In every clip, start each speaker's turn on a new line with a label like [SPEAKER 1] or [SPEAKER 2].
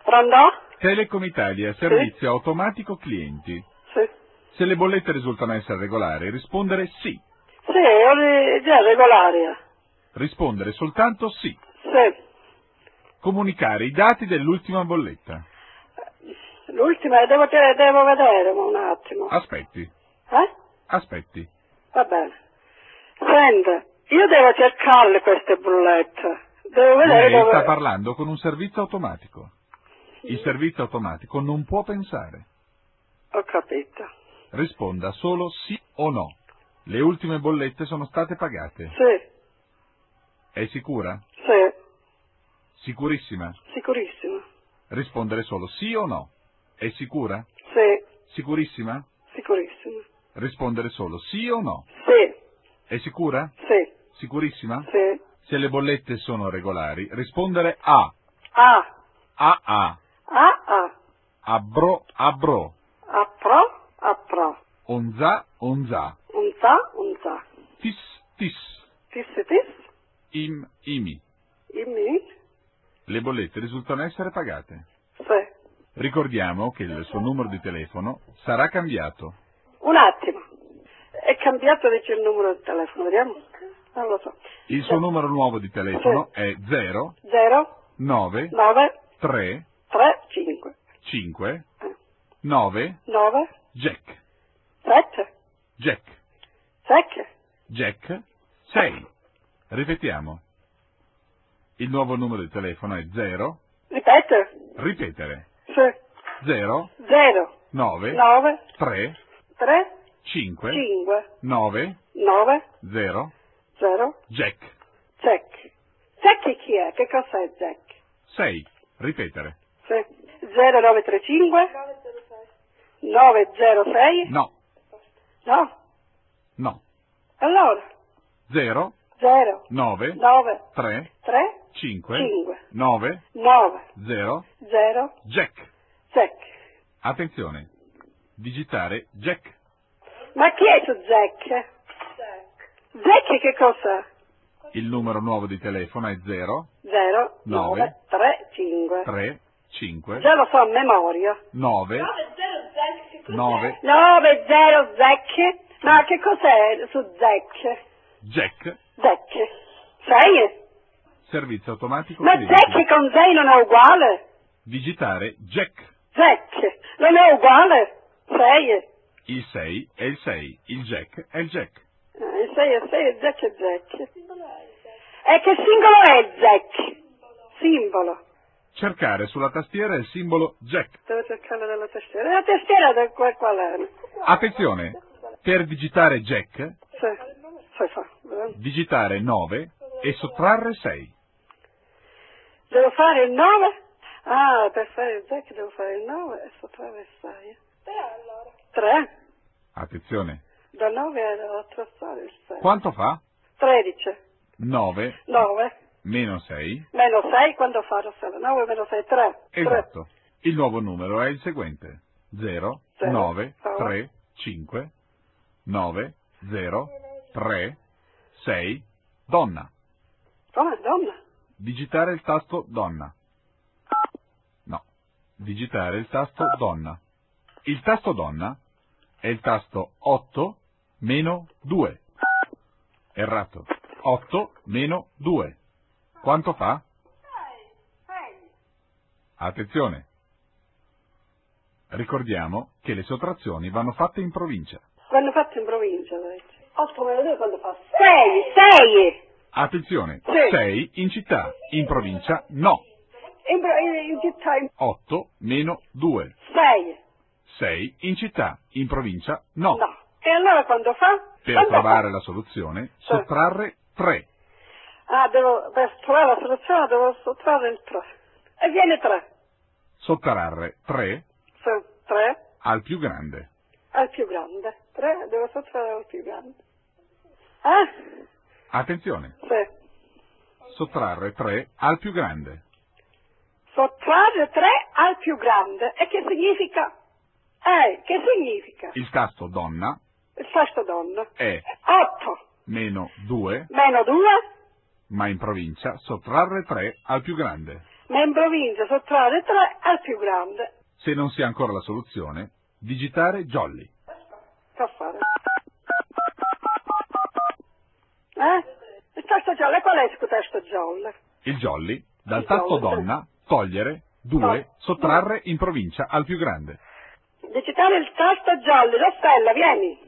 [SPEAKER 1] Pronto?
[SPEAKER 2] Telecom Italia, servizio automatico clienti.
[SPEAKER 1] Sì.
[SPEAKER 2] Se le bollette risultano essere regolari, rispondere sì.
[SPEAKER 1] Sì, è già regolare.
[SPEAKER 2] Rispondere soltanto sì.
[SPEAKER 1] Sì.
[SPEAKER 2] Comunicare i dati dell'ultima bolletta.
[SPEAKER 1] L'ultima devo vedere un attimo.
[SPEAKER 2] Aspetti.
[SPEAKER 1] Eh?
[SPEAKER 2] Aspetti.
[SPEAKER 1] Va bene. Senta, io devo cercarle queste bollette. Devo vedere
[SPEAKER 2] Lei
[SPEAKER 1] dove...
[SPEAKER 2] sta parlando con un servizio automatico. Il servizio automatico non può pensare.
[SPEAKER 1] Ho capito.
[SPEAKER 2] Risponda solo sì o no. Le ultime bollette sono state pagate.
[SPEAKER 1] Sì.
[SPEAKER 2] È sicura?
[SPEAKER 1] Sì.
[SPEAKER 2] Sicurissima?
[SPEAKER 1] Sicurissimo.
[SPEAKER 2] Rispondere solo sì o no. È sicura?
[SPEAKER 1] Sì.
[SPEAKER 2] Sicurissima?
[SPEAKER 1] Sicurissimo.
[SPEAKER 2] Rispondere solo sì o no.
[SPEAKER 1] Sì.
[SPEAKER 2] È sicura?
[SPEAKER 1] Sì.
[SPEAKER 2] Sicurissima?
[SPEAKER 1] Sì.
[SPEAKER 2] Se le bollette sono regolari, rispondere A.
[SPEAKER 1] A.
[SPEAKER 2] A A.
[SPEAKER 1] A. A.
[SPEAKER 2] Abro Abro.
[SPEAKER 1] A pro. A pro.
[SPEAKER 2] Onza Onza.
[SPEAKER 1] Unza. Unza.
[SPEAKER 2] Tis Tis.
[SPEAKER 1] Tis. Tis.
[SPEAKER 2] Im Imi.
[SPEAKER 1] Immi.
[SPEAKER 2] Le bollette risultano essere pagate.
[SPEAKER 1] Sì.
[SPEAKER 2] Ricordiamo che il suo numero di telefono sarà cambiato.
[SPEAKER 1] Un attimo. È cambiato, dice il numero di telefono, vediamo? Non lo so.
[SPEAKER 2] Il suo numero nuovo di telefono è 0 9
[SPEAKER 1] 9
[SPEAKER 2] 3
[SPEAKER 1] 3 5
[SPEAKER 2] 5 9
[SPEAKER 1] 9
[SPEAKER 2] Jack.
[SPEAKER 1] 7
[SPEAKER 2] Jack.
[SPEAKER 1] 7
[SPEAKER 2] Jack 6. Ripetiamo. Il nuovo numero di telefono è 0.
[SPEAKER 1] Ripete?
[SPEAKER 2] Ripetere.
[SPEAKER 1] Sì.
[SPEAKER 2] 0
[SPEAKER 1] 0
[SPEAKER 2] 9
[SPEAKER 1] 9
[SPEAKER 2] 3
[SPEAKER 1] 3
[SPEAKER 2] 5
[SPEAKER 1] 5
[SPEAKER 2] 9
[SPEAKER 1] 9
[SPEAKER 2] 0
[SPEAKER 1] 0
[SPEAKER 2] Jack.
[SPEAKER 1] Jack. Jack chi è? Che cos'è Jack?
[SPEAKER 2] 6. Ripetere.
[SPEAKER 1] Sì. 0935 906
[SPEAKER 2] No.
[SPEAKER 1] No?
[SPEAKER 2] No.
[SPEAKER 1] Allora?
[SPEAKER 2] 0
[SPEAKER 1] 0
[SPEAKER 2] 9
[SPEAKER 1] 9
[SPEAKER 2] 3
[SPEAKER 1] 3
[SPEAKER 2] 5
[SPEAKER 1] 5
[SPEAKER 2] 9
[SPEAKER 1] 9
[SPEAKER 2] 0
[SPEAKER 1] 0
[SPEAKER 2] Jack.
[SPEAKER 1] Jack.
[SPEAKER 2] Attenzione. Digitare Jack.
[SPEAKER 1] Ma chi è su Jack? Jack che cos'è?
[SPEAKER 2] Il numero nuovo di telefono è 0
[SPEAKER 1] 0
[SPEAKER 2] 9
[SPEAKER 1] 9 3 5
[SPEAKER 2] 3 5
[SPEAKER 1] Già lo so a memoria.
[SPEAKER 2] 9 9
[SPEAKER 1] 9 0 Jack. Ma che cos'è su Jack?
[SPEAKER 2] Jack.
[SPEAKER 1] Jack. 6?
[SPEAKER 2] Servizio automatico
[SPEAKER 1] Ma
[SPEAKER 2] clienti.
[SPEAKER 1] Jack con 6 non è uguale?
[SPEAKER 2] Digitare Jack.
[SPEAKER 1] Jack non è uguale? 6?
[SPEAKER 2] Il 6 è il 6, il Jack è il Jack.
[SPEAKER 1] Il 6 è 6, il Jack è Jack. E che simbolo è il Jack? Simbolo.
[SPEAKER 2] Cercare sulla tastiera il simbolo Jack.
[SPEAKER 1] Devo cercare dalla tastiera. La tastiera da qual è?
[SPEAKER 2] Attenzione, per digitare Jack,
[SPEAKER 1] Sì.
[SPEAKER 2] digitare 9 e sottrarre 6.
[SPEAKER 1] Devo fare il 9? Ah, per fare il Jack devo fare il 9 e sottrarre il 6. 3?
[SPEAKER 2] Attenzione.
[SPEAKER 1] Da 9 a trasfare il 6.
[SPEAKER 2] Quanto fa?
[SPEAKER 1] 13.
[SPEAKER 2] 9
[SPEAKER 1] 9
[SPEAKER 2] meno 6.
[SPEAKER 1] meno 6, quando farò 9 meno 6, 3.
[SPEAKER 2] Esatto. Il nuovo numero è il seguente. 0 9 3 5 9 0 3 6 donna.
[SPEAKER 1] Come donna?
[SPEAKER 2] Digitare il tasto donna. No. Digitare il tasto donna. Il tasto donna è il tasto 8 meno 2. Errato. 8 meno 2. Quanto fa? Attenzione. Ricordiamo che le sottrazioni vanno fatte in provincia.
[SPEAKER 1] Vanno fatte in provincia, 8 meno 2 quando fa? 6!
[SPEAKER 2] Attenzione.
[SPEAKER 1] Sì.
[SPEAKER 2] 6 in città, in provincia no.
[SPEAKER 1] In città
[SPEAKER 2] 8 meno 2.
[SPEAKER 1] 6.
[SPEAKER 2] 6 in città, in provincia no.
[SPEAKER 1] No. E allora quando fa?
[SPEAKER 2] Per trovare la soluzione, sottrarre 3.
[SPEAKER 1] Ah, per trovare la soluzione devo sottrarre il 3. E viene 3.
[SPEAKER 2] Sottrarre 3
[SPEAKER 1] Sì, 3
[SPEAKER 2] al più grande.
[SPEAKER 1] al più grande. 3 devo sottrarre al più grande.
[SPEAKER 2] Attenzione.
[SPEAKER 1] Sì.
[SPEAKER 2] Sottrarre 3 al più grande.
[SPEAKER 1] Sottrarre 3 al più grande. E che significa? Che significa?
[SPEAKER 2] Il tasto donna
[SPEAKER 1] Il tasto donna.
[SPEAKER 2] è
[SPEAKER 1] 8
[SPEAKER 2] meno 2,
[SPEAKER 1] meno 2,
[SPEAKER 2] ma in provincia sottrarre 3 al più grande.
[SPEAKER 1] Ma in provincia sottrarre 3 al più grande.
[SPEAKER 2] Se non si ha ancora la soluzione, digitare jolly.
[SPEAKER 1] Che fare? Il tasto giallo, qual è il tasto giallo?
[SPEAKER 2] Il jolly, dal tasto donna, togliere, 2, sottrarre in provincia al più grande.
[SPEAKER 1] Digitare il tasto giallo, Raffaella, vieni.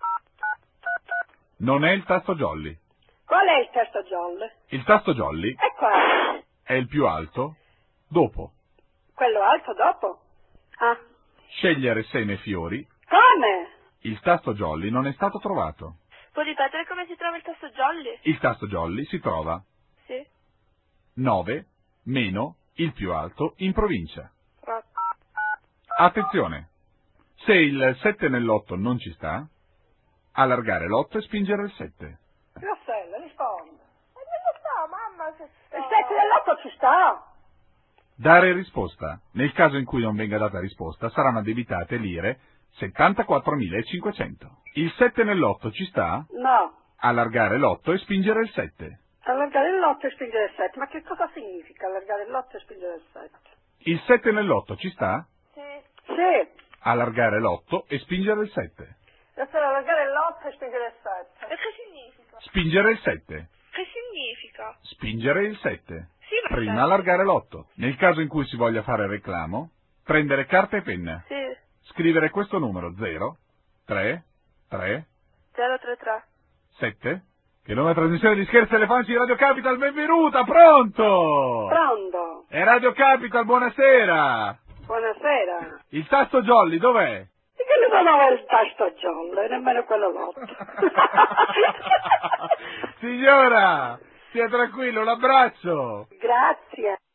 [SPEAKER 2] Non è il tasto jolly.
[SPEAKER 1] Qual è il tasto giallo?
[SPEAKER 2] Il tasto jolly
[SPEAKER 1] È qua.
[SPEAKER 2] è il più alto, dopo.
[SPEAKER 1] Quello alto dopo? Ah.
[SPEAKER 2] Scegliere seme e fiori.
[SPEAKER 1] Come?
[SPEAKER 2] Il tasto jolly non è stato trovato.
[SPEAKER 3] Può ripetere come si trova il tasto jolly?
[SPEAKER 2] Il tasto jolly si trova
[SPEAKER 3] Sì.
[SPEAKER 2] 9 meno il più alto in provincia.
[SPEAKER 3] 8.
[SPEAKER 2] Attenzione! Se il 7 nell'8 non ci sta, allargare l'8 e spingere il 7.
[SPEAKER 1] Raffaella, rispondi.
[SPEAKER 3] E dove sta, mamma, se sta?
[SPEAKER 1] Il 7 dell'8 ci sta.
[SPEAKER 2] Dare risposta. Nel caso in cui non venga data risposta, saranno addebitate lire 74.500. Il 7 nell'8 ci sta?
[SPEAKER 1] No.
[SPEAKER 2] Allargare l'8 e spingere il 7.
[SPEAKER 1] Allargare l'8 e spingere il 7. Ma che cosa significa allargare l'8 e spingere il 7?
[SPEAKER 2] Il 7 nell'8 ci sta?
[SPEAKER 3] Sì.
[SPEAKER 1] Sì.
[SPEAKER 2] Allargare l'8 e spingere il 7.
[SPEAKER 1] Raffaella, allargare l'8 e spingere il 7.
[SPEAKER 3] E che significa?
[SPEAKER 2] Spingere il 7.
[SPEAKER 3] Che significa?
[SPEAKER 2] Spingere il 7.
[SPEAKER 3] Sì, ma
[SPEAKER 2] Prima allargare l'8. Nel caso in cui si voglia fare reclamo, prendere carta e penna.
[SPEAKER 3] Sì.
[SPEAKER 2] Scrivere questo numero 0, 3, 3,
[SPEAKER 3] 033.
[SPEAKER 2] 7. Che nuova trasmissione di scherzi telefonici di Radio Capital, benvenuta, pronto!
[SPEAKER 1] Pronto?
[SPEAKER 2] È Radio Capital, buonasera!
[SPEAKER 1] Buonasera.
[SPEAKER 2] Il tasto jolly dov'è?
[SPEAKER 1] E che ne dava il tasto giallo e nemmeno quello l'8.
[SPEAKER 2] Signora, stia tranquillo, un abbraccio!
[SPEAKER 1] Grazie.